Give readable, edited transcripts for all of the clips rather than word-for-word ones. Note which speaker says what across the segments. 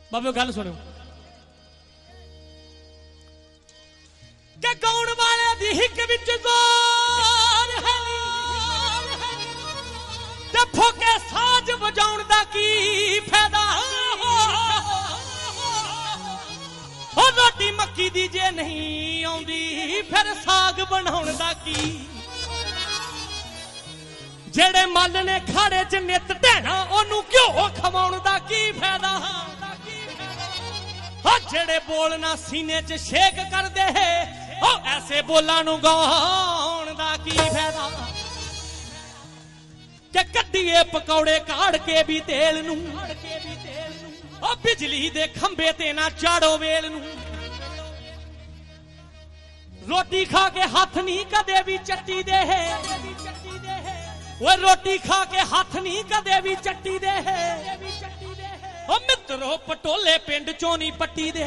Speaker 1: बाबे गल सुनो कि गाउण वाले दी हिक विच जोर है ते फोके साज वजाउण दा की फायदा ओ रोटी मक्की दी जे नहीं आउंदी फिर साग बनाउण दा की जेड़े मल ने खाड़े च नित ढैना ओनू घ्यो खवाउण दा की फायदा जेड़े बोलना सीने च शेक कर दे ओ ऐसे बोलां नू गाउण दा की फायदा कि कड्डीए पकौड़े काड़ के भी तेल नू ओ बिजली दे खंबे ते ना चाड़ो वेल नू रोटी खा के हाथ नहीं कदे भी चट्टी दे वो रोटी खा के हाथ नहीं कदे भी चट्टी दे ओ मित्रो पटोले पिंड चोनी पट्टी दे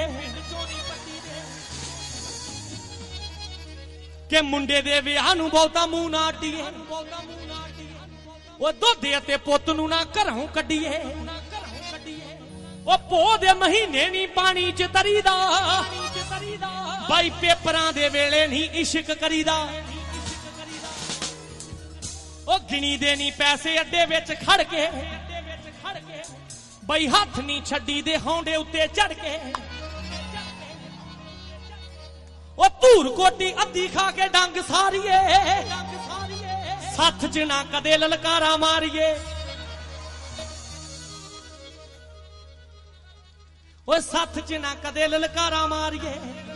Speaker 1: के मुंडे दे विआह नू बहुता मुंह ना अड्डीए ओ दोधे ते पुत्त नू ना घरों कड्डीए ओ पो दे महीने नी पानी च तरीदा बाई पेपरां दे वेले नहीं इश्क करीदा ओ गिनी दे नी पैसे अड्डे विच खड़ के बई हाथ नहीं छड्डी दे हौंडे उत्ते चढ़ के ओ धूर कोटी अद्धी खा के डंग सारिए सथ च ना कदे ललकारा मारिए ओ सथ च ना कदे ललकारा मारिए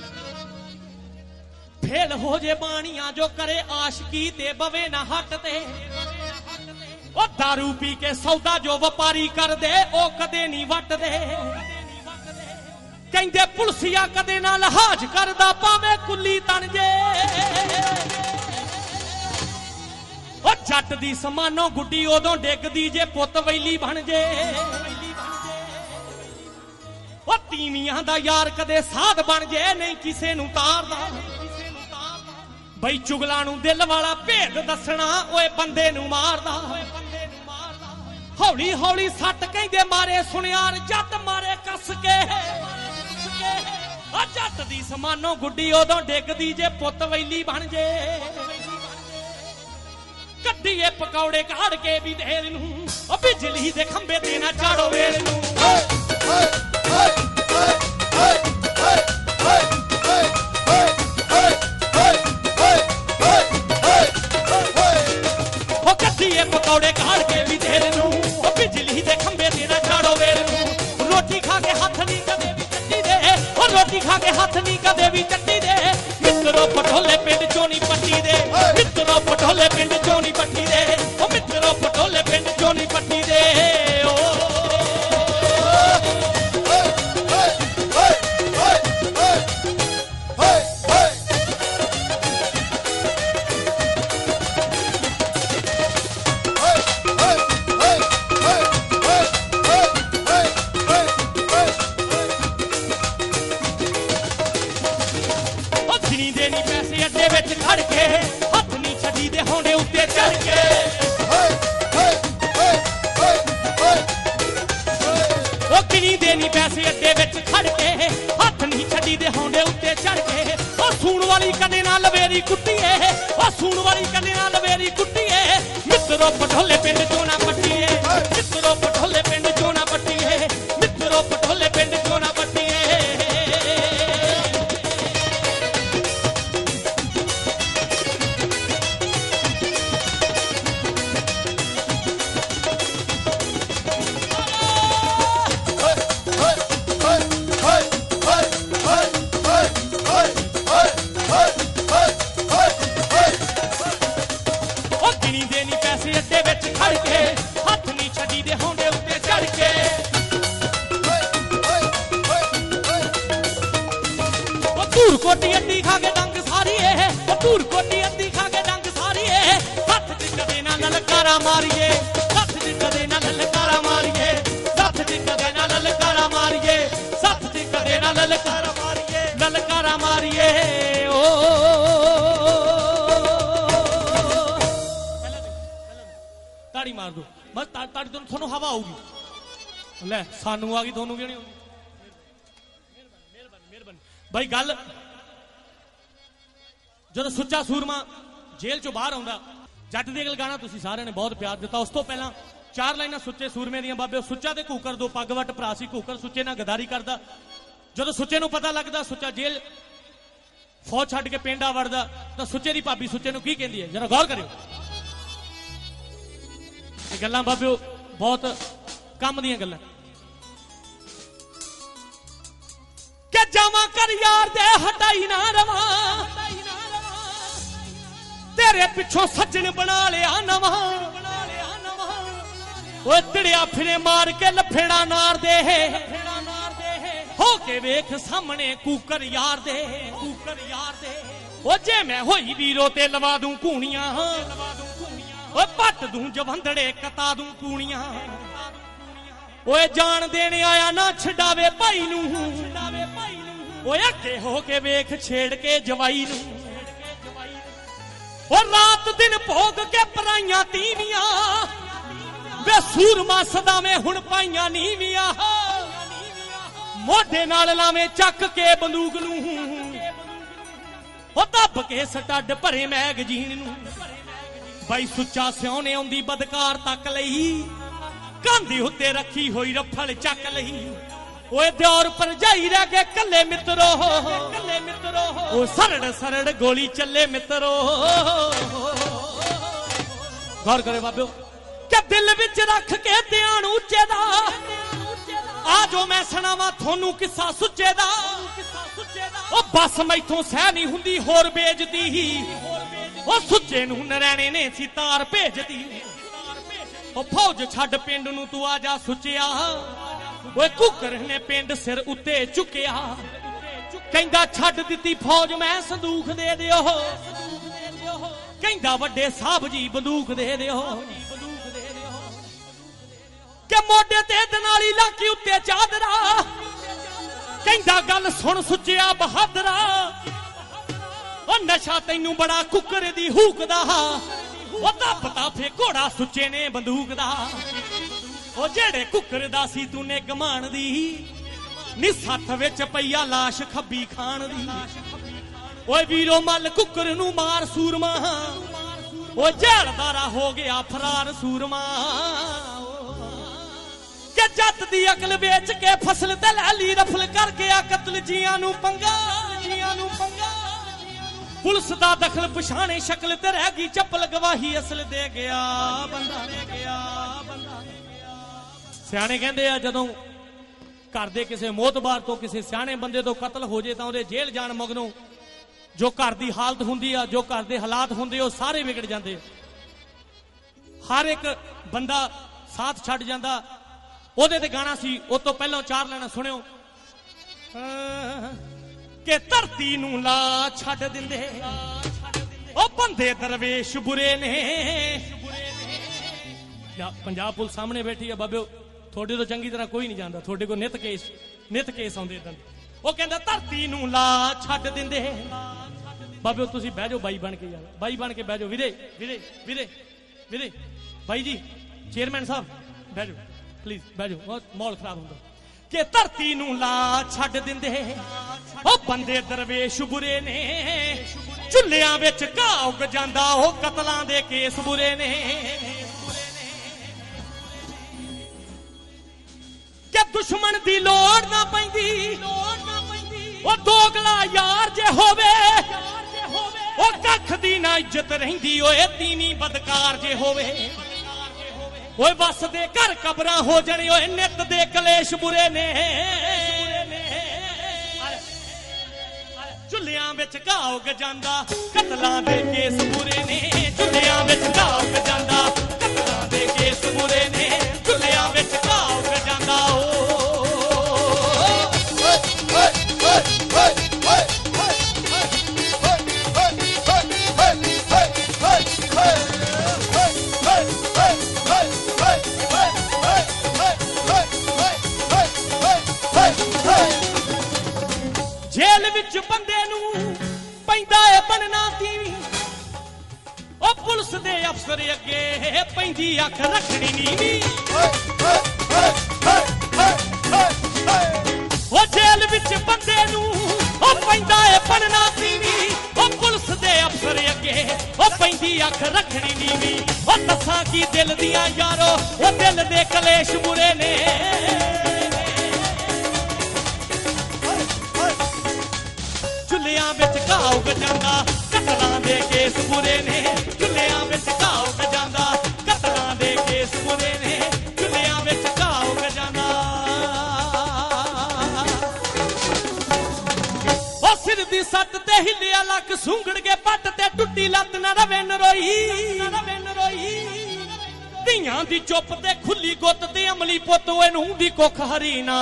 Speaker 1: फेल हो जे बाणियां जो करे आशिकी ते बवे ना हटते ओ दारू पी के सौदा जो व्यापारी कर दे ओ कदे नहीं वट दे कहंदे पुलसिया कदे ना लिहाज करदा पावे कुल्ली तन जे ओ जट दी समानो गुड्डी उदों डिगदी जे पुत वैली बन जे ओ तीवियां दा यार कदे साध बन जे नहीं किसे नू तारदा बई चुगला नू दिल वाला भेद दसना ओए बंदे नू मारदा हौली हौली सट कहंदे मारे सुनियार जट मारे कस के जट दी समानो गुड्डी उदों डिगदी जे पुत वैली बन जे कड्डीए पकौड़े काड़ के भी देल नू ओ बिजली दे खंबे ते ना चाड़ो वेल नू ओ कड्डीए पकौड़े काड़ के भी देल नू बिजली दे खंबे ते ना चाड़ो वेल नू रोटी खा के हाथ नहीं कदे भी चट्टी दे और रोटी खा के हाथ नहीं कदे भी चट्टी दे मित्रो पटोले पिंड चोनी पट्टी दे मित्रो पटोले पिंड चोनी पट्टी दे ओ मित्रो पटोले पिंड चोनी पट्टी दे पैसे अड्डे विच खड़ के हाथ नहीं छड्डी दे हौंडे उत्ते चढ़ के ओ सूण वाली कने ना लवेरी कुट्टीए ओ सूण वाली कने ना लवेरी कुट्टीए मित्रो पटोले पिंड चोना पट्टीए मित्रो पटोले पिंड चोना पट्टीए मित्रो पटोले पिंड चोना पट्टीए धूर कोटी अद्धी खा के डंग सारी है धूर कोटी अद्धी खा के डंग सारी है हथ च कदे ना ललकारा मारिए हथ च कदे ना ललकारा मारिए हथ च कदे ना ललकारा मारिए हथ च कदे ना ललकारा मारिए ओ ताड़ी मार दो बस ताड़ी तो थानू हवा आऊगी ले सानू आ गई थानू क्यों नहीं आऊगी ਬਈ ਗੱਲ ਜਦੋਂ ਸੁੱਚਾ ਸੂਰਮਾ ਜੇਲ੍ਹ ਚੋਂ ਬਾਹਰ ਆਉਂਦਾ, ਜੱਟ ਦੀ ਅਗਲ ਗਾਣਾ ਤੁਸੀਂ ਸਾਰਿਆਂ ਨੇ ਬਹੁਤ ਪਿਆਰ ਦਿੱਤਾ। ਉਸ ਤੋਂ ਪਹਿਲਾਂ 4 ਲਾਈਨਾਂ ਸੁੱਚੇ ਸੂਰਮੇ ਦੀਆਂ ਬਾਬੇ। ਸੁੱਚਾ ਤੇ ਘੂਕਰ ਦੋ ਪੱਗ ਵੱਟ ਭਰਾ ਸੀ। ਘੂਕਰ ਸੁੱਚੇ ਨਾਲ ਗਦਾਰੀ ਕਰਦਾ। ਜਦੋਂ ਸੁੱਚੇ ਨੂੰ ਪਤਾ ਲੱਗਦਾ ਸੁੱਚਾ ਜੇਲ੍ਹ ਫੌਜ ਛੱਡ ਕੇ ਪਿੰਡ ਆ ਵੜਦਾ ਤਾਂ ਸੁੱਚੇ ਦੀ ਭਾਬੀ ਸੁੱਚੇ ਨੂੰ ਕੀ ਕਹਿੰਦੀ ਹੈ, ਜਰਾ ਗੌਰ ਕਰਿਓ। ਇਹ ਗੱਲਾਂ ਬਾਬਿਓ ਬਹੁਤ ਕੰਮ ਦੀਆਂ ਗੱਲਾਂ। ਕਿ ਜਾਵਾਂ ਕਰ ਯਾਰ ਦੇ ਹਟਾਈ ਨਾ ਰਵਾਂ, ਤੇਰੇ ਪਿੱਛੋਂ ਸੱਜਣ ਬਣਾ ਲਿਆ ਨਵਾਂ। ਓਏ ਤੜਿਆ ਫਿਰੇ ਮਾਰ ਕੇ ਲਫੇੜਾ ਨਾਰ ਦੇ, ਹੋ ਕੇ ਵੇਖ ਸਾਹਮਣੇ ਕੂਕਰ ਯਾਰ ਦੇ, ਕੂਕਰ ਯਾਰ ਦੇ। ਓ ਜੇ ਮੈਂ ਹੋਈ ਵੀਰੋ ਤੇ ਲਵਾ ਦੂੰ ਕੂਣੀਆਂ, ਓਏ ਪੱਟ ਦੂੰ ਜਵੰਦੜੇ ਕਤਾ ਦੂੰ ਕੂਣੀਆਂ। ਓਏ ਜਾਨ ਦੇਣ ਆਇਆ ਨਾ ਛਡਾਵੇ ਭਾਈ ਨੂੰ, ਓਏ ਅੱਗੇ ਹੋ ਕੇ ਵੇਖ ਛੇੜ ਕੇ ਜਵਾਈ ਨੂੰ। ਓ ਰਾਤ ਦਿਨ ਭੋਗ ਕੇ ਪਰਾਈਆਂ ਤੀਵੀਆਂ, ਵੇ ਸੂਰਮਾ ਸਦਾਵੇਂ ਹੁਣ ਪਾਈਆਂ ਨੀਵੀਆਂ। ਮੋਢੇ ਨਾਲ ਲਾਵੇਂ ਚੱਕ ਕੇ ਬੰਦੂਕ ਨੂੰ, ਓ ਦੱਬ ਕੇ ਸਟੱਡ ਭਰੇ ਮੈਗਜ਼ੀਨ ਨੂੰ। ਬਾਈ ਸੁੱਚਾ ਸਿਉ ਨੇ ਆਉਂਦੀ ਬਦਕਾਰ ਤੱਕ ਲਈ, ਕਾਂਦੀ ਉੱਤੇ ਰੱਖੀ ਹੋਈ ਰਫਲ ਚੱਕ ਲਈ। ਓਏ ਦਿਓਰ ਭਰਜਾਈ ਰਹਿ ਕੇ ਕੱਲੇ ਮਿੱਤਰੋ, ਕੱਲੇ ਮਿੱਤਰੋ। ਓ ਸਰੜ ਸਰੜ ਗੋਲੀ ਚੱਲੇ ਮਿੱਤਰੋ। ਗੌਰ ਕਰੇ ਬਾਬਿਓ ਕਿ ਦਿਲ ਵਿੱਚ ਰੱਖ ਕੇ ਧਿਆਨ ਉੱਚੇ ਦਾ, ਆ ਜੋ ਮੈਂ ਸੁਣਾਵਾਂ ਤੁਹਾਨੂੰ ਕਿੱਸਾ ਸੁੱਚੇ ਦਾ। ਓ ਬਸ ਮੈਥੋਂ ਸਹਿ ਨਹੀਂ ਹੁੰਦੀ ਹੋਰ ਬੇਇੱਜ਼ਤੀ, ਓ ਸੁੱਚੇ ਨੂੰ ਨਰੈਣੇ ਨੇ ਸੀ ਤਾਰ ਭੇਜਦੀ। ਓ ਫੌਜ ਛੱਡ ਪਿੰਡ ਨੂੰ ਤੂੰ ਆ ਜਾ ਸੁੱਚਿਆ, ਓਏ ਘੂਕਰ ਨੇ ਪਿੰਡ ਸਿਰ ਉੱਤੇ ਚੁੱਕਿਆ। ਕਹਿੰਦਾ ਛੱਡ ਦਿੱਤੀ ਫੌਜ ਮੈਂ ਸੰਦੂਖ ਦੇ ਦਿਓ, ਕਹਿੰਦਾ ਵੱਡੇ ਸਾਹਿਬ ਜੀ ਬੰਦੂਕ ਦੇ ਦਿਓ। ਕਿ ਮੋਢੇ ਤੇ ਦਨਾਲੀ ਲਾਕੀ ਉੱਤੇ ਚਾਦਰਾ, ਕਹਿੰਦਾ ਗੱਲ ਸੁਣ ਸੁੱਚਿਆ ਬਹਾਦਰਾ। ਓ ਨਸ਼ਾ ਤੈਨੂੰ ਬੜਾ ਕੁੱਕਰ ਦੀ ਹੂਕਦਾ, ਓ ਦੱਬ ਤਾ ਫੇ ਘੋੜਾ ਸੁੱਚੇ ਨੇ ਬੰਦੂਕ ਦਾ। ਓ ਜਿਹੜੇ ਕੁੱਕਰ ਦਾ ਸੀ ਤੂੰ ਨੇ ਗਮਾਨ ਦੀ, ਨੀ ਸੱਥ ਵਿੱਚ ਪਈਆ ਲਾਸ਼ ਖੱਬੀ ਖਾਨ ਦੀ। ਓਏ ਵੀਰੋ ਮੱਲ ਕੁੱਕਰ ਨੂੰ ਮਾਰ ਸੂਰਮਾ, ਓ ਜੇਲਦਾਰਾ ਹੋ ਗਿਆ ਫਰਾਰ ਸੂਰਮਾ। ਕਿ ਜੱਟ ਦੀ ਅਕਲ ਵੇਚ ਕੇ ਫਸਲ ਤੇ ਲੈ ਲਈ ਰਫਲ ਕਰ ਗਿਆ ਕਤਲ। ਜੀਆਂ ਨੂੰ ਪੰਗਾ, ਜੀਆਂ ਨੂੰ ਪੰਗਾ। ਪੁਲਿਸ ਦਾ ਦਖਲ ਪਛਾਣੇ ਸ਼ਕਲ ਤੇ ਰਹਿ ਗਈ ਚੱਪਲ, ਗਵਾਹੀ ਅਸਲ ਦੇ ਗਿਆ ਬੰਦਾ, ਦੇ ਗਿਆ ਬੰਦਾ। ਸਿਆਣੇ ਕਹਿੰਦੇ ਆ ਜਦੋਂ ਘਰ ਦੇ ਕਿਸੇ ਮੋਤਬਾਰ ਤੋਂ ਕਿਸੇ ਸਿਆਣੇ ਬੰਦੇ ਤੋਂ ਕਤਲ ਹੋ ਜੇ ਤਾਂ ਉਹਦੇ ਜੇਲ੍ਹ ਜਾਣ ਮਗਰੋਂ ਜੋ ਘਰ ਦੀ ਹਾਲਤ ਹੁੰਦੀ ਆ, ਜੋ ਘਰ ਦੇ ਹਾਲਾਤ ਹੁੰਦੇ ਉਹ ਸਾਰੇ ਵਿਗੜ ਜਾਂਦੇ। ਹਰ ਇੱਕ ਬੰਦਾ ਸਾਥ ਛੱਡ ਜਾਂਦਾ। ਉਹਦੇ ਤੇ ਗਾਣਾ ਸੀ, ਉਹ ਤੋਂ ਪਹਿਲਾਂ 4 ਲਾਈਨਾਂ ਸੁਣਿਓ। ਕਿ ਧਰਤੀ ਨੂੰ ਲਾ ਛੱਡ ਦਿੰਦੇ ਉਹ ਬੰਦੇ ਦਰਵੇਸ਼ ਬੁਰੇ ਨੇ। ਪੰਜਾਬ ਪੁਲਿਸ ਸਾਹਮਣੇ ਬੈਠੀ ਆ ਬਾਬਿਓ, ਤੁਹਾਡੇ ਤੋਂ ਚੰਗੀ ਤਰ੍ਹਾਂ ਕੋਈ ਨਹੀਂ ਜਾਂਦਾ। ਤੁਹਾਡੇ ਕੋਲ ਨਿਤ ਕੇਸ ਆਉਂਦੇ ਇਦਾਂ। ਉਹ ਕਹਿੰਦਾ ਧਰਤੀ ਨੂੰ ਲਾ ਛੱਡ ਦਿੰਦੇ। ਬਾਬਿਓ ਤੁਸੀਂ ਬਹਿ ਜਾਓ ਬਾਈ ਬਣ ਕੇ, ਯਾਰ ਬਾਈ ਬਣ ਕੇ ਬਹਿ ਜਾਓ। ਵੀਰੇ ਵੀਰੇ ਵੀਰੇ ਵੀਰੇ ਬਾਈ ਜੀ ਚੇਅਰਮੈਨ ਸਾਹਿਬ ਬਹਿ ਜਾਓ ਪਲੀਜ਼, ਬਹਿ ਜਾਓ, ਬਹੁਤ ਮਾਹੌਲ ਖਰਾਬ ਹੁੰਦਾ। ਕਿ ਧਰਤੀ ਨੂੰ ਲਾ ਛੱਡ ਦਿੰਦੇ ਉਹ ਬੰਦੇ ਦਰਵੇਸ਼ ਬੁਰੇ ਨੇ। ਚੁੱਲਿਆਂ ਵਿੱਚ ਘਾਹ ਉੱਗ ਜਾਂਦਾ, ਉਹ ਕਤਲਾਂ ਦੇ ਕੇਸ ਬੁਰੇ ਨੇ। ਕਿ ਦੁਸ਼ਮਣ ਦੀ ਲੋੜ ਨਾ ਪੈਂਦੀ, ਉਹ ਦੋਗਲਾ ਯਾਰ ਜੇ ਹੋਵੇ, ਉਹ ਕੱਖ ਦੀ ਨਾ ਇੱਜ਼ਤ ਰਹਿੰਦੀ। ਓਏ ਤੀਵੀਂ ਬਦਕਾਰ ਜੇ ਹੋਵੇ, ਓਏ ਬਸ ਦੇ ਘਰ ਕਬਰਾਂ ਹੋ ਜਾਣੇ। ਓਏ ਨਿੱਤ ਦੇ ਕਲੇਸ਼ ਬੁਰੇ ਨੇ। ਚੁੱਲਿਆਂ ਵਿੱਚ ਘਾਹ ਉੱਗ ਜਾਂਦਾ, ਕਤਲਾਂ ਦੇ ਕੇਸ ਬੁਰੇ ਨੇ। ਚੁੱਲਿਆਂ ਵਿੱਚ ਘਾਹ ਉੱਗ ਜਾਂਦਾ, ਕਤਲਾਂ ਦੇ ਕੇਸ ਬੁਰੇ ਨੇ। ਚੁੱਲਿਆਂ ਵਿੱਚ ਘਾਹ ਉੱਗ ਜਾਂਦਾ। ਜੇਲ੍ਹ ਵਿੱਚ ਬੰਦੇ ਨੂੰ ਪੈਂਦਾ ਏ ਬਣਨਾ ਤੀਵੀਂ, ਉਹ ਪੁਲਿਸ ਦੇ ਅਫਸਰ ਅੱਗੇ ਪੈਂਦੀ ਅੱਖ ਰੱਖਣੀ ਨੀਵੀਂ। ਉਹ ਜੇਲ੍ਹ ਵਿੱਚ ਬੰਦੇ ਨੂੰ ਉਹ बनना सीवी ओ पुलिस दे अफसर अगे ओ पैंदी अख रखनी नीवी ओ दसां की दिल दियां यारो ओ दिल दे कलेश बुरे ने चुल्लियां विच घाह उग जांदा कतलां दे केस बुरे ने चुल्लियां विच घाह उग जांदा कतलां दे केस बुरे ने चुल्लियां विच घाह उग जांदा सिर दी सट ते हिलिया लक सूंगड़ के पट ते टुटी लत न रवे नरोई धीआं दी चुप ते खुली गुत ते अमली पुत ओए नूं दी कुख हरीना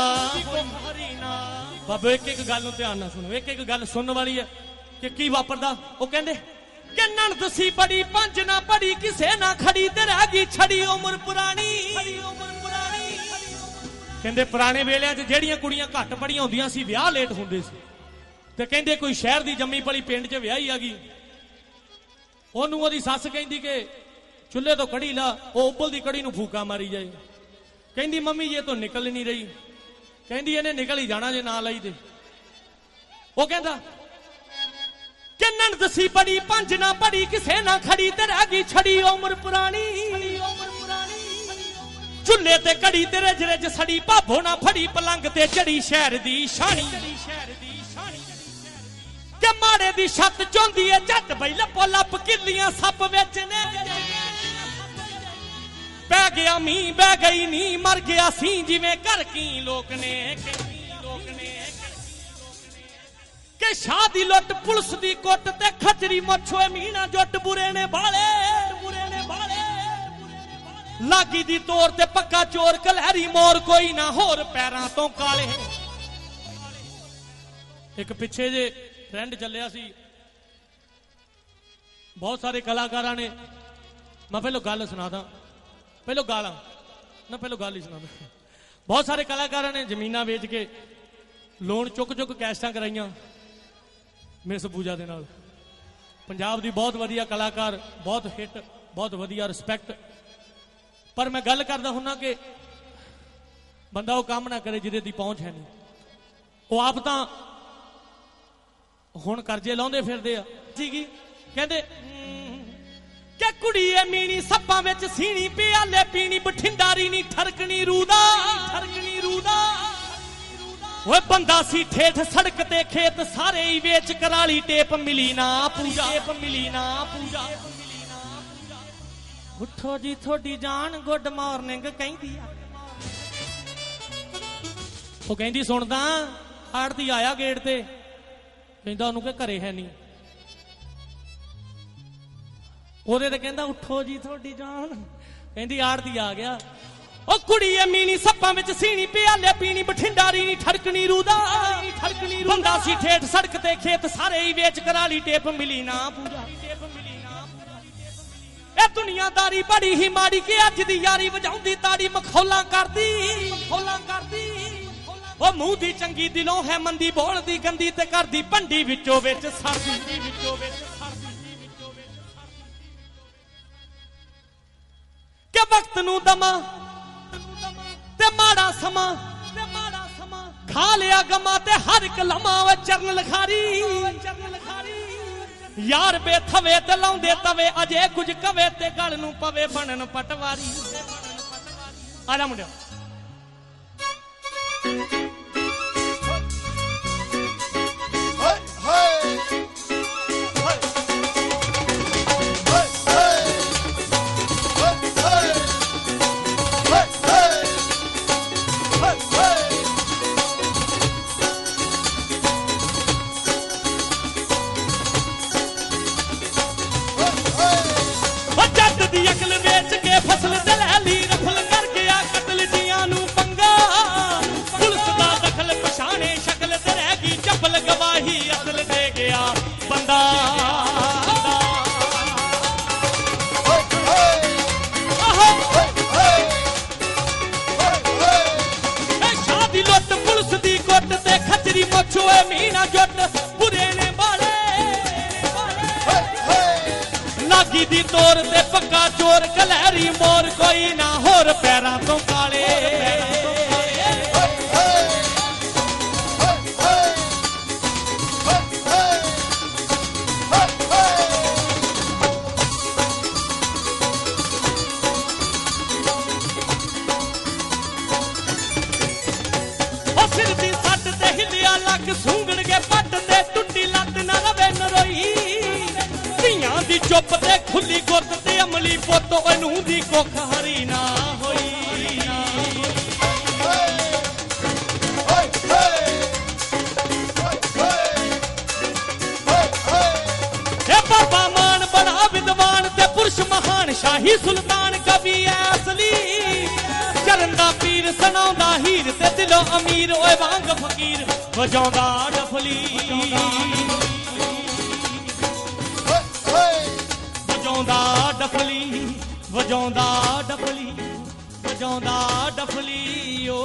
Speaker 1: बाबा एक एक गल ध्यान नाल सुनो एक एक गल सुनने वाली है कि की वापरदा ओ कहंदे कि नणद सी बड़ी पंज ना पड़ी किसे ना खड़ी ते रह गई छड़ी उम्र पुरानी कहंदे पुराने वेलियां च जेड़ियां कुड़ियां घट पढ़ियां हुंदियां सी विआह लेट हुंदे सी ते कहंदे कोई शहर दी जम्मी पली पिंड च विआही आ गई ओनू ओदी सस कहंदी कि चुल्हे तो कड़ी ला ओ उबलदी कड़ी नू फूका मारी जाए कहंदी मम्मी ये तो निकल नहीं रही कहंदी इहने निकल ही जाना जे ना लाई दे ओ कहंदा कि नणद सी बड़ी पंज ना पड़ी किसे ना खड़ी ते रह गई छड़ी उम्र पुरानी चुल्हे ते कड़ी ते रज रज सड़ी भाभो ना फड़ी पलंग ते चढ़ी शहर दी शानी के माड़े दी छत चोंदी है झट बई लपो लप किलियां सप विच ने पै गया मी बह गई नी मर गया सी जिवें घर की लोक ने के शादी लुट पुलिस दी कुट ते खचरी मछोए मीना जुट बुरे ने बाले लागी दी तोर ते पक्का चोर कलहरी मोर कोई ना होर पैरां तो काले एक पिछे जे ट्रेंड चलिया सी बहुत सारे कलाकारां ने मैं पहलो गल सुनादा पहलो गाला ना पहलो गल ही सुनादा बहुत सारे कलाकारां ने जमीनां बेच के लोन चुक चुक कैस्टां कराइयां मिस पूजा दे नाल पंजाब दी बहुत वधिया कलाकार बहुत हिट बहुत वधिया रिस्पैक्ट पर मैं गल करदा हुन्ना कि बंदा वो काम ना करे जिहदे दी पहुंच है नहीं वो आप तां हुण करजे लाउंदे फिरदे आ सीगी कहंदे कि कुड़ीए मीनी सप्पां विच सीनी पियाले पीनी बठिंडारी नी ठरकनी रूदा ओए बंदा सी ठेठ सड़क ते खेत सारे ही वेच कराली टेप मिली ना पूजा उठो जी थोड़ी जान गुड मॉर्निंग कहंदी आ ओ कहंदी सुनदा आड़ती आया गेट ते कहंदा ओनू के घरे है नहीं ओदे ते कहंदा उठो जी थोड़ी जान कहंदी आड़ती आ गया ओ कुड़ीए मीनी सप्पां विच सीनी पियाले पीनी बठिंडारी नी ठरकनी रूदा बंदा सी ठेठ सड़क ते खेत सारे ही वेच कराली टेप मिली ना पूजा ए दुनियादारी बड़ी ही माड़ी के अज दी यारी वजाउंदी ताड़ी मखौला करदी ओ मुंह दी चंगी दिलों है मंदी बोल दी गंदी ते करदी भंडी विचों विच सरदी के वक्त नू दमा ते माड़ा समा खा लिया गमा ते हर एक लम्हा वे चरण लखारी यार बेथवे ते लाउंदे तवे अजे कुछ कवे ते गल नू पवे बनन पटवारी आजा मुंडिया फसल दलैली रफल कर गया कतल जियां नू पंगा पुलिस दा दखल पछाणे शक्ल ते रह गई चपल गवाही असल दे गया बंदा शादी लुट पुलिस दी कुट ते खचरी मछोए मीना जुट बुरे ने बाले लागी दी तोर ते पक्का चोर कलहरी मोर कोई ना होर पैरां तो काले मेरा लक सूंगड़ के पट ते टुटी लत ना रवे नरोई धियां दी चुप ते खुली गुरत ते अमली पुत ओनू दी कुख हरी ना होई बाबा मान बड़ा विद्वान ते पुरुष महान शाही सुल्तान कवि असली चरंदा पीर सुनाउंदा हीर ते दिलों अमीर ओए वांग फकीर वजाउंदा डफली वजाउंदा डफली वजाउंदा डफली वजाउंदा डफली ओ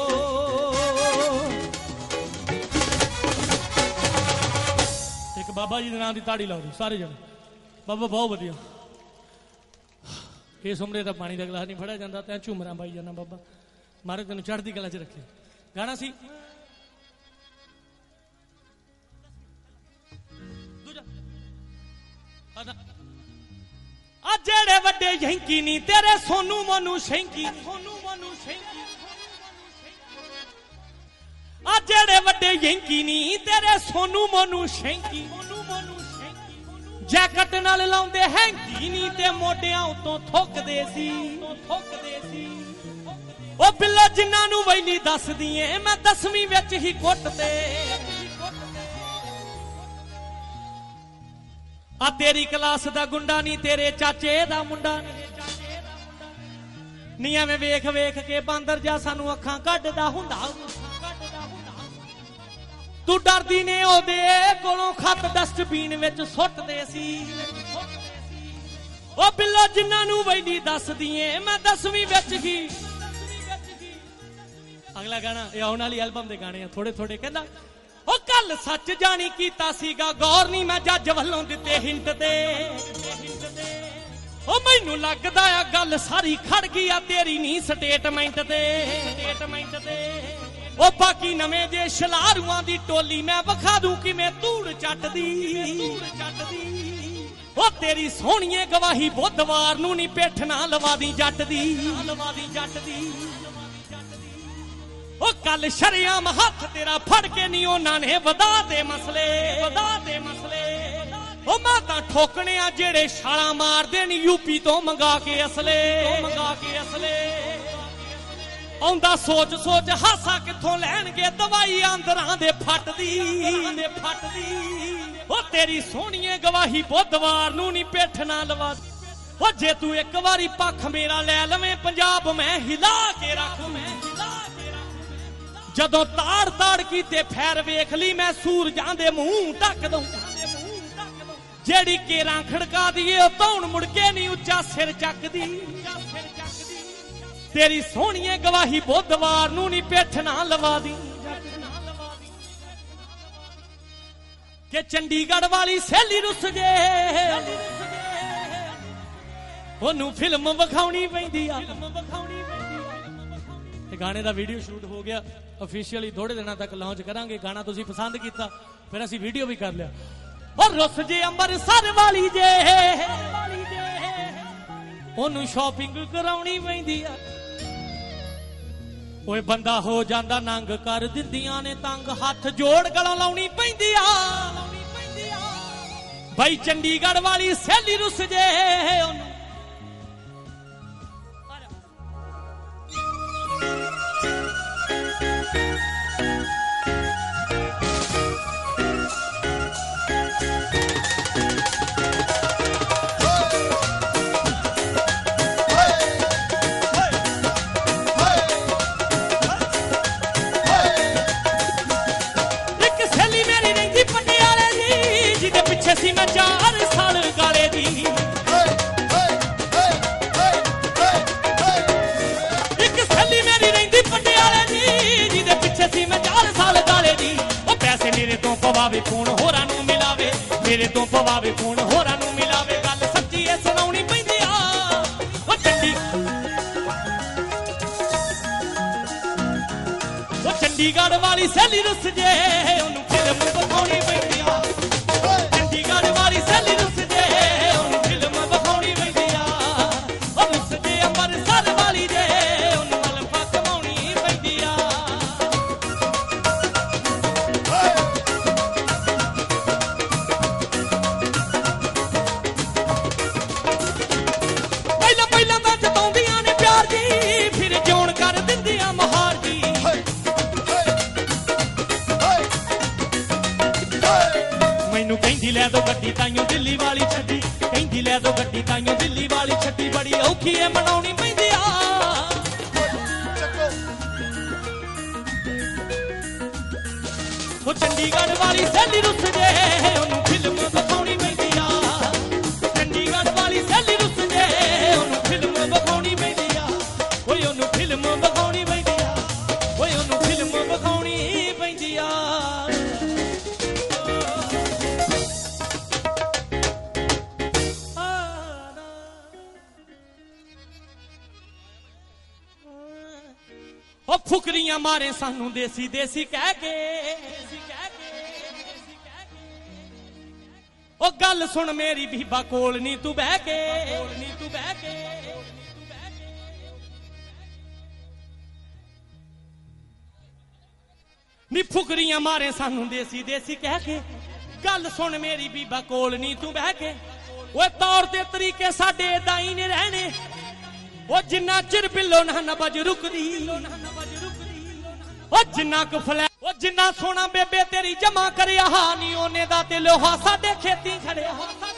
Speaker 1: एक बाबा जी दे नाम दी ताड़ी लाओ सारे जने बाबा बहुत वधिया इस उमरे का पानी का गिलास नहीं फड़िया जाता तैं झूमर पाई जाना बाबा महाराज तेन चढ़ती कला च रखे गाना सी जेड़े वड्डे यंकी नी तेरे सोनू मोनू शैंकी जेड़े वड्डे यंकी नी तेरे सोनू मोनू शैंकी जैकट नाल लाउंदे हैंकी नी ते मोढियां उतों थुकदे सी ओ बिल्लो जिन्हां नूं वैली दसदी ऐ मैं 10वीं विच ही कुੱਟਦੇ आ तेरी क्लास दा गुंडा नी तेरे चाचे दा मुंडा नी एवें वेख वेख के बांदर जा सानू अखां कढदा हुंदा तू डरदी ने ओदे कोलों खत डस्टबीन विच सुੱਟਦੇ सी ओ बिल्लो जिन्हां नूं वैली दसदी ऐ मैं 10वीं विच ही अगला गाना ये आउण वाली एल्बम दे गाने थोड़े थोड़े कहंदा ओ कल सच जानी कीता सीगा गौर नहीं मैं जज वल्लों दिते हिंट दे ओ मैनू लगदा आ गल सारी खड़ गई आ तेरी नहीं स्टेटमेंट दे ओ बाकी नवें जे शलारूआं दी टोली मैं विखा दूं कि मैं धूड़ चटदी ओ तेरी सोहणीए गवाही बुधवार नूं नहीं पिठ ना लवा दी जट दी ओ कल शरियाम हाथ तेरा फड़ के नहीं उन्होंने वधा दे मसले ओ मैं तां ठोकने आ जेड़े छालां मारदे न यूपी तो मंगा के असले आउंदा सोच सोच हासा कित्थों लैणगे दवाई आंदरां दे फट दी ओ तेरी सोहणीए गवाही बुधवार नूं नहीं पिठ ना लवा ओ जे तू एक बारी पख मेरा लै लवें पंजाब मैं हिला के रख जदों ताड़ ताड़ कीते फैर वेख ली मैं सूरजां दे मुंह ढक दूं जेड़ी केरां खड़का दिए धौण मुड़के नहीं उच्चा सिर चकदी तेरी सोहणीए गवाही बुधवार नूं नहीं पिठ ना लवा दी कि चंडीगढ़ वाली सहेली रुस जे ओनू फिल्म विखाउणी पैंदी आ गाने का वीडियो शूट हो गया ऑफिशियली थोड़े दिनों तक लॉन्च करांगे गाना तुसी पसंद किया फिर असी वीडियो भी कर लिया और रुस जे अंबरसर वाली जे ओनू शॉपिंग कराउणी पैंदी आ ओए बंदा हो जांदा नंग कर दिंदियां ने तंग हाथ जोड़ गलों लाउणी पैंदी आ भाई चंडीगढ़ वाली सहेली रुस जे ओनू सी मैं 4 साल गाले दी एक सहेली मेरी रहिंदी पटियाले दी जिदे पिछे सी मैं 4 साल गाले दी ओ पैसे मेरे तो पवावे फोन होरां नूं मिलावे मेरे तो पवावे फोन होरां नूं मिलावे गल सच्ची ऐ सुनाउणी पैंदी आ ओ चंडीगढ़ वाली सहेली रुस जे ओनू फिल्म विखाउणी पैंदी आ वाली सहेली रुस जे ओनू फिल्म विखाउणी पैंदी आ ओ रुस जे अंबरसर वाली जे ओनू अल्फा कमाउणी पैंदी आ मैनू कहंदी लै दो गड्डी ताइयों दिल्ली वाली छड्डी कहंदी लै दो गड्डी ताइयों दिल्ली वाली छड्डी बड़ी औखी है मनाउणी पैंदी आ ओ चंडीगढ़ वाली सैली रुस जे ओनू फिल्म विखाउणी पैंदी आ चंडीगढ़ वाली सैली रुस जे ओनू फिल्म विखाउणी पैंदी आ ओए ओनू फिल्म विखाउणी पैंदी आ ओए ओनू फिल्म विखाउणी पैंदी आ फुकरियां मारे सानू देसी देसी कह के ओ गल सुन मेरी बीबा कोल नी तू बह के नी फुकरियां मारे सानू देसी देसी कह के गल सुन मेरी बीबा कोल नी तू बह के ओ तौर ते तरीके साडे दाई ने रहने ओ जिन्ना चिर बिल्लो ना नबज रुकदी ओ जिन्ना क फलै ओ जिन्ना सोना बेबे तेरी जमा करया नी ओने दा ते लोहा साडे खेती खड़िया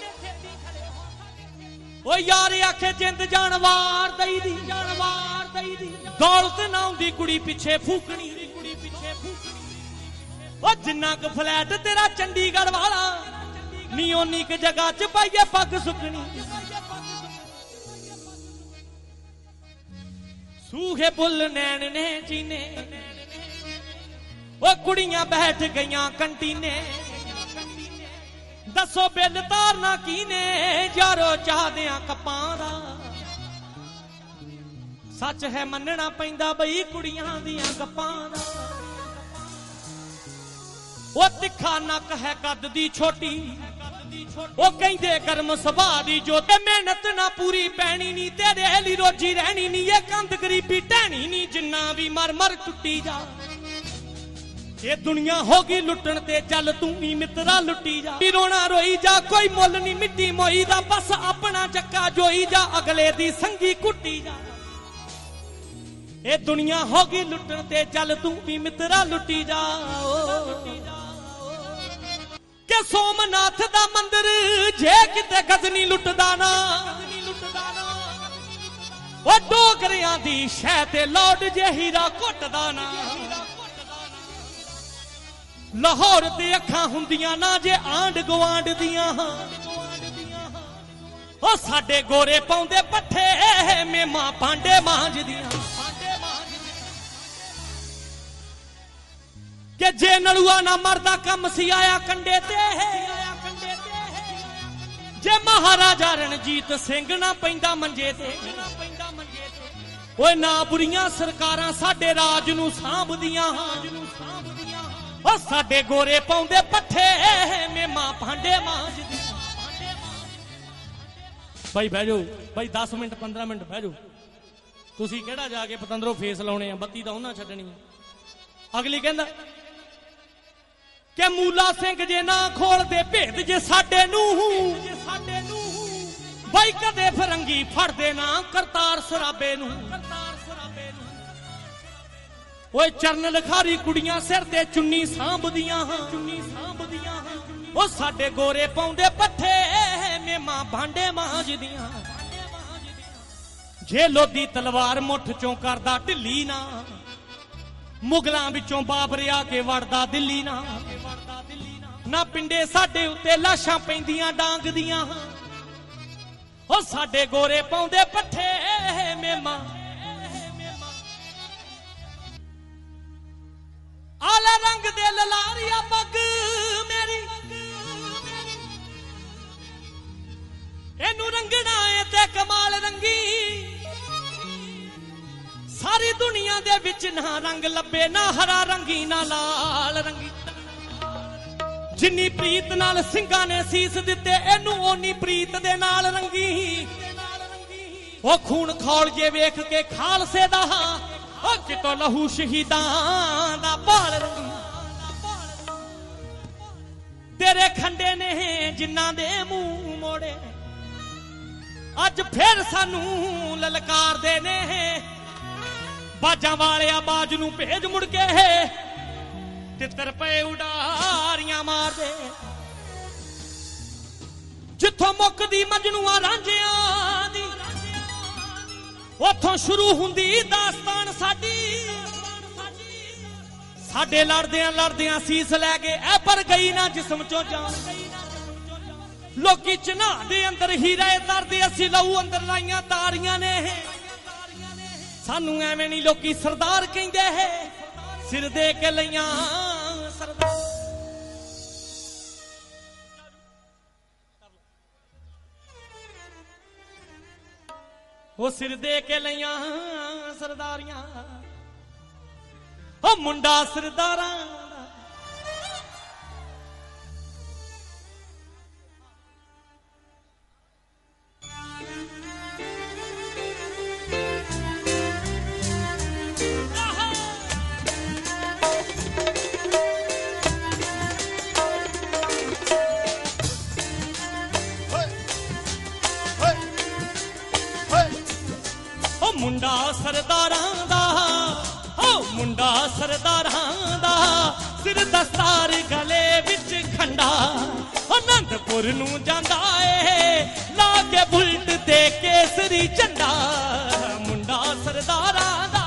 Speaker 1: ओ यार आखे जिंद जानवार दई दी दौलत ना आउंदी कुड़ी पिछे फूकनी ओ जिन्ना क फ्लैट तेरा चंडीगढ़ वाला नी ओनी क जगह च पाइए पग सुकनी सूखे बुल नैन ने जीने ओ कुड़ियां बैठ गईयां कंटीने दसो बिल तारना कीने यारो चाहदियां कपां दा सच है मनना पैंदा बई कुड़ियां दियां गप्पां दा ओ तिखा नक है कद दी छोटी ओ कहंदे कर्म सुभाऽ दी जो ते मेहनत ना पूरी पैनी नी तेरे हली रोजी रहनी नी ये कंध गरीबी टहनी नी जिन्ना भी मर मर टुटी जा ये दुनिया होगी लुटन ते चल तू भी मित्रा लुटी जा रोना रोई जा कोई मुल नी मिट्टी मोई दा बस अपना चक्का जोई जा अगले दी संगी कुटी जा ये दुनिया होगी लुटन ते चल तू भी मित्रा लुटी जा के सोमनाथ दा मंदिर जे किते गजनी लुटदा ना ओ डोगरियां दी शह ते लौट जे हीरा घुटदा ना लाहौर ते अखां हुंदियां ना जे आंड गवांड दियां ओ साडे गोरे पाउंदे पट्ठे मेमा भांडे मांजदियां के जे नलुआ ना मरदा कम सी आया कंडे ते जे महाराजा रणजीत सिंह ना पैंदा मंजे ते ओए ना बुरियां सरकारां साडे राज नू सांभदियां ओ साडे गोरे पाउंदे पट्ठे मेमा भांडे मांजदियां भाई बह जाओ भाई 10 मिनट 15 मिनट बह जाओ तुसी केड़ा जाके पतंदरों फेस लाउणे आ बत्ती तां उन्हां छड्डणी अगली कहंदा के मूला सिंह जे ना खोल दे भेद जे साडे नू भाई कदे फरंगी फड़दे ना करतार सराबे नू ओए चरण लिखारी कुड़ियां सिर ते चुन्नी सांभदियां ओ साडे गोरे पाउंदे पट्ठे मेमा भांडे मांजदियां जे लोधी तलवार मुठ चों करदा ढिल्ली ना मुगलां विचों बाबर आके वड़दा दिल्ली ना पिंडे साडे उत्ते लाशां पैंदियां डांग दियां ओ साडे गोरे पाउंदे पट्ठे मेमा आला रंग दे ललारिया पग मेरी एनू रंगना है ते कमाल रंगी सारी दुनिया दे विच ना रंग लब्बे ना हरा रंगी ना लाल रंगी जिन्नी प्रीत नाल सिंघां ने सीस दिते एनू ओनी प्रीत दे नाल रंगी ओ खून खौल जे वेख के खालसे दा ओ कितो लहू शहीदां दा बाल रंगी तेरे खंडे ने जिन्ना दे मुंह मोड़े अज फिर सानू ललकार दे ने बाजा वाले आवाज नू भेज मुड़ के तितर पे उडारियां मार दे जिथों मुकदी मजनूआ रांझियां दी उथों शुरू हुंदी दास्तान साडी साडे लड़दियां लड़दियां सीस लै गए ऐ पर गई ना जिस्म चों जान लोकी चना दे अंदर हीरे तरदे असी लहू अंदर लाइयां तारियां ने सानू एवें नहीं लोकी सरदार कहंदे है सिर दे के लइयां सरदार वो सिर दे के लइयां सरदारियां ओ मुंडा सरदारां मुंडा सरदारां दा ओ मुंडा सरदारां दा सिर दस्तार गले विच खंडा आनंदपुर नू जांदा ए ला के बुलट ते केसरी झंडा मुंडा सरदारां दा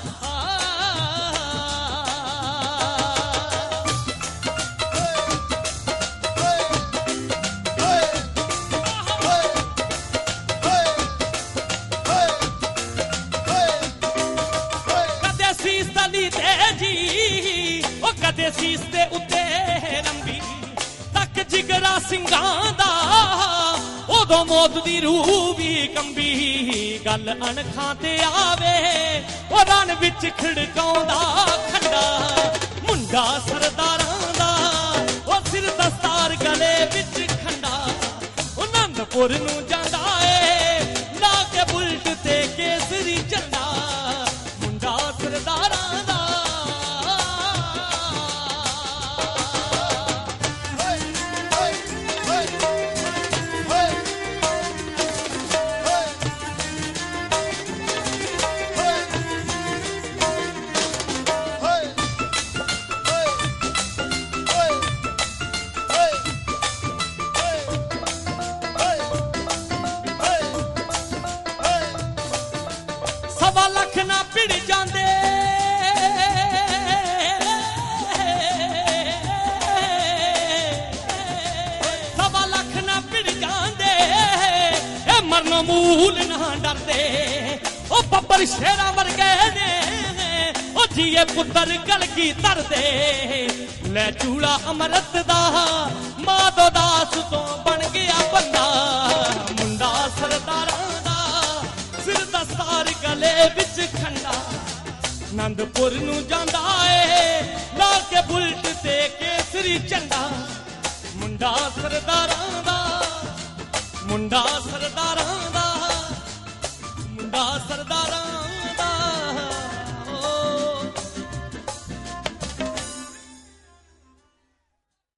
Speaker 1: कदे सीस दे उत्ते लंबी तक जिगरा सिंगां दा उदों मौत दी रूह भी कंबी गल अणखां ते आवे ओ रन विच खड़काउंदा खंडा मुंडा सरदारां दा ओ सिर दस्तार गले विच खंडा आनंदपुर नू जांदा ए ला के बुलट ते केसरी झंडा मुंडा सरदारां दा लख ना भिड़ जांदे सवा लख ना भिड़ जांदे ए मरनो मूल ना डरदे ओ बब्बर शेरा वर्गे ने ओ जिए पुत्तर गलकी तरदे ले चूड़ा अमरत दा माधो दास तो बन गया बंदा मुंडा सरदारां दा सिर दस्तार गले विच खंडा आनंदपुर नू जांदा ए ला के बुलट ते केसरी झंडा मुंडा सरदारां दा मुंडा सरदारां